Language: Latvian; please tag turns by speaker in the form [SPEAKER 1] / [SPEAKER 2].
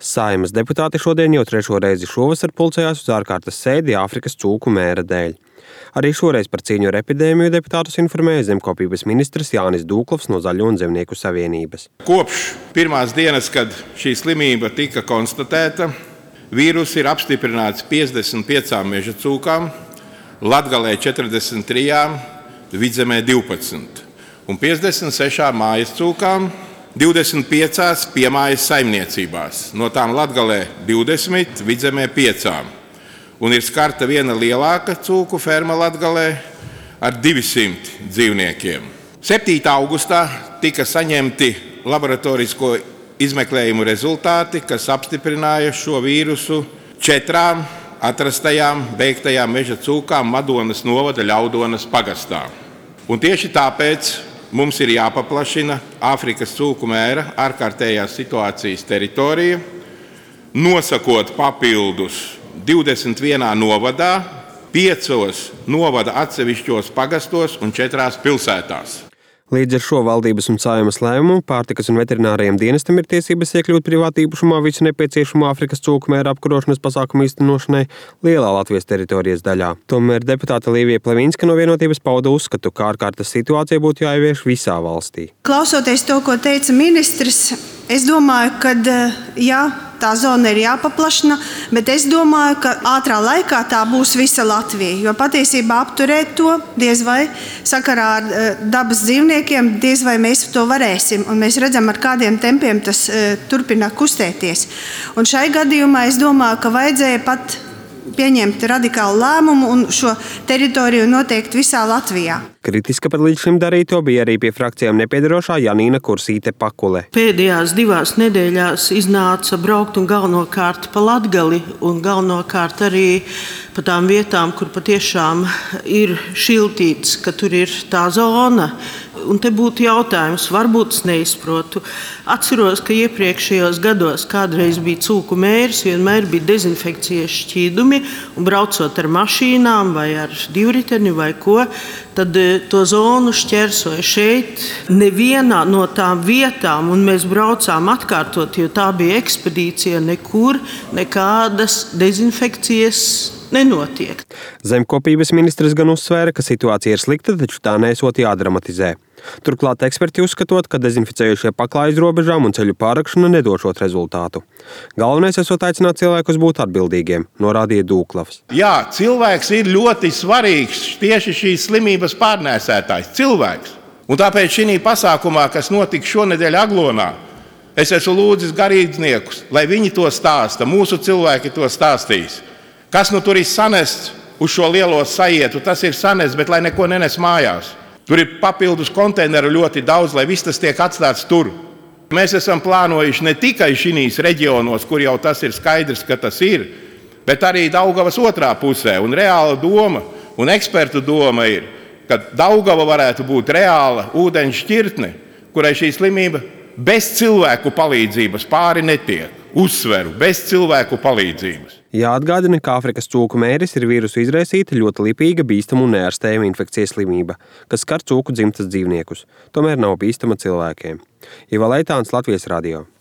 [SPEAKER 1] Saeimas deputāti šodien jau trešo reizi šovasar pulcējās uz ārkārtas sēdi Āfrikas cūku mēra dēļ. Arī šoreiz par cīņu ar epidēmiju deputātus informēja zemkopības ministrs Jānis Dūklavs no Zaļo un Zemnieku savienības.
[SPEAKER 2] Kopš pirmās dienas, kad šī slimība tika konstatēta, vīruss ir apstiprināts 55 meža cūkām, Latgalē 43, Vidzemē 12 un 56 mājas cūkām, 25 piemājas saimniecībās, no tām Latgalē 20, Vidzemē 5. Un ir skarta viena lielāka cūku ferma Latgalē ar 200 dzīvniekiem. 7. augustā tika saņemti laboratorisko izmeklējumu rezultāti, kas apstiprināja šo vīrusu 4 atrastajām beigtajām meža cūkām Madonas novada Ļaudonas pagastā. Un tieši tāpēc mums ir jāpaplašina Āfrikas cūku mēra ārkārtējās situācijas teritorija, nosakot papildus 21 novadā, 5 novada atsevišķos pagastos un 4 pilsētās.
[SPEAKER 1] Līdz ar šo valdības un Saeimas lēmumu pārtikas un veterinārajiem dienestam ir tiesības iekļūt privātīpašumā visu nepieciešamo Āfrikas cūku mēra apkarošanas pasākumu īstenošanai lielā Latvijas teritorijas daļā. Tomēr deputāte Līvija Plevinska no Vienotības pauda uzskatu, ka ārkārtas situācija būtu jāievieš visā valstī.
[SPEAKER 3] Klausoties to, ko teica ministrs, es domāju, ka tā zona ir jāpaplašina, bet es domāju, ka ātrā laikā tā būs visa Latvija, jo patiesībā apturēt to diez vai sakarā ar dabas dzīvniekiem, diez vai mēs to varēsim, un mēs redzam, ar kādiem tempiem tas turpina kustēties. Un šai gadījumā es domāju, ka vajadzēja pat pieņemt radikālu lēmumu un šo teritoriju noteikt visā Latvijā.
[SPEAKER 1] Kritiska par līdz šim darīto bija arī pie frakcijām nepiedarošā Janīna Kursīte Pakule.
[SPEAKER 4] Pēdējās 2 nedēļās iznāca braukt un galvenokārt pa Latgali un galvenokārt arī pa tām vietām, kur patiešām ir šiltīts, ka tur ir tā zona. Un te būtu jautājums, varbūt es neizprotu. Atceros, ka iepriekšējos gados kādreiz bija cūku mērs, vienmēr bija dezinfekcijas šķīdumi, un braucot ar mašīnām vai ar divriteni vai ko, tad to zonu šķērsoja šeit nevienā no tām vietām, un mēs braucām atkārtot, jo tā bija ekspedīcija, nekur nekādas dezinfekcijas nenotiek.
[SPEAKER 1] Zemkopības ministrs gan uzsvēra, ka situācija ir slikta, taču tā neesot jādramatizē. Turklāt eksperti uzskatot, ka dezinficējušie paklājas robežām un ceļu pārrakšana nedošot rezultātu. Galvenais esot aicināt cilvēkus būt atbildīgiem, norādīja Dūklavs.
[SPEAKER 2] Jā, cilvēks ir ļoti svarīgs tieši šīs slimības pārnēsētājs. Cilvēks. Un tāpēc šī pasākumā, kas notika šonedēļ Aglonā, es esmu lūdzis garīdzniekus, lai viņi to stāsta, mūsu cilvēki to stāstīs. Kas nu tur ir sanests uz šo lielo sajietu, tas ir sanests, bet lai neko nenes mājās. Tur ir papildus konteineru ļoti daudz, lai viss tas tiek atstāts tur. Mēs esam plānojuši ne tikai šīs reģionos, kur jau tas ir skaidrs, ka tas ir, bet arī Daugavas otrā pusē. Un reāla doma un ekspertu doma ir, ka Daugava varētu būt reāla ūdeņu šķirtne, kurai šī slimība bez cilvēku palīdzības pāri netiek. Uzsveru, bez cilvēku palīdzības.
[SPEAKER 1] Jāatgādina, ka Āfrikas cūku mēris ir vīrusu izraisīta ļoti lipīga, bīstama un neārstējama infekcijas slimība, kas skar cūku dzimtas dzīvniekus. Tomēr nav bīstama cilvēkiem. Iva Leitāns, Latvijas radio.